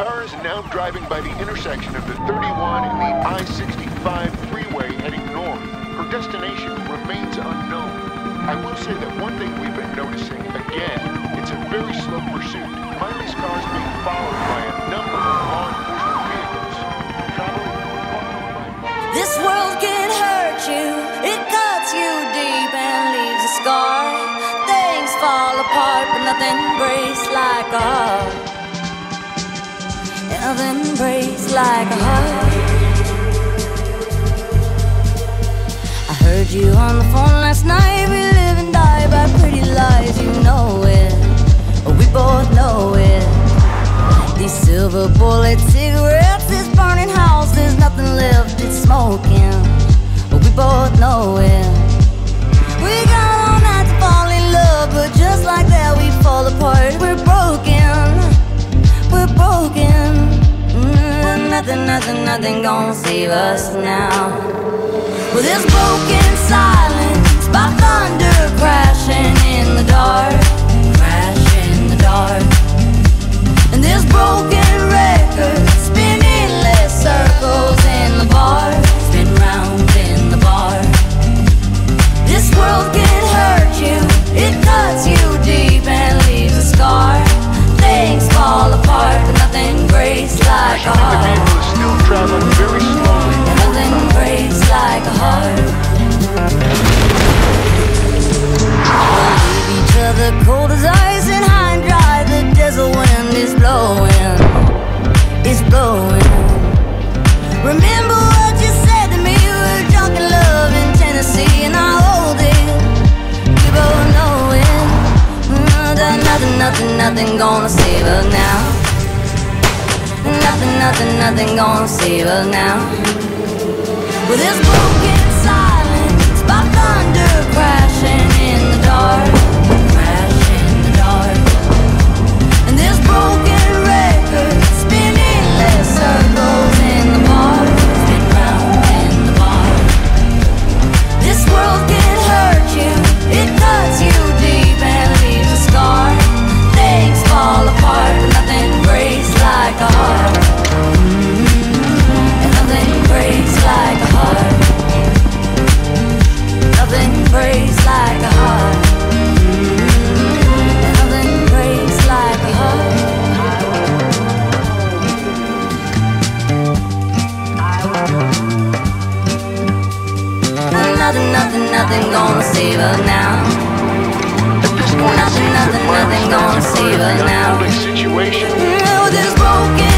car is now driving by the intersection of the 31 and the I-65 freeway heading north. Her destination remains unknown. I will say that one thing we've been noticing, again, it's a very slow pursuit. Miley's car is being followed by a number of law enforcement vehicles. This world can hurt you, it cuts you deep and leaves a scar. Things fall apart, but nothing breaks like a heart. Nothing breaks like a heart. I heard you on the phone last night. We live and die by pretty lies, you know it. We both know it. These silver bullet cigarettes, this burning house, there's nothing left, it's smoking. We both know it. We got all night to fall in love, but just like that we fall apart. We're broken, we're broken. Nothing gonna save us now. Well, there's broken silence by thunder crashing in the dark, crash in the dark. And there's broken records spinning endless circles in the bar, spin round in the bar. This world can hurt you, it cuts you deep and leaves a scar. Things fall apart, but nothing breaks like a heart. The vehicle is still traveling very slowly. Nothing breaks like a heart. We'll leave each other cold as ice and high and dry. The desert wind is blowing, it's blowing. Remember what you said to me? We were drunk in love in Tennessee, and I hold it. We both know it. Nothing gonna save us now. Nothing gonna save us now. Well, there's broken silence by thunder crashing in the dark, crash in the dark. And there's broken records spinning endless circles in the bar, spin round in the bar. This world can hurt you, it cuts you deep and leaves a scar. Things fall apart, but nothing breaks like a heart. And nothing breaks like a heart. Nothing breaks like a heart. And nothing breaks like a heart. Nothing gonna save us now. Nothing gonna save us now. Situation. This broken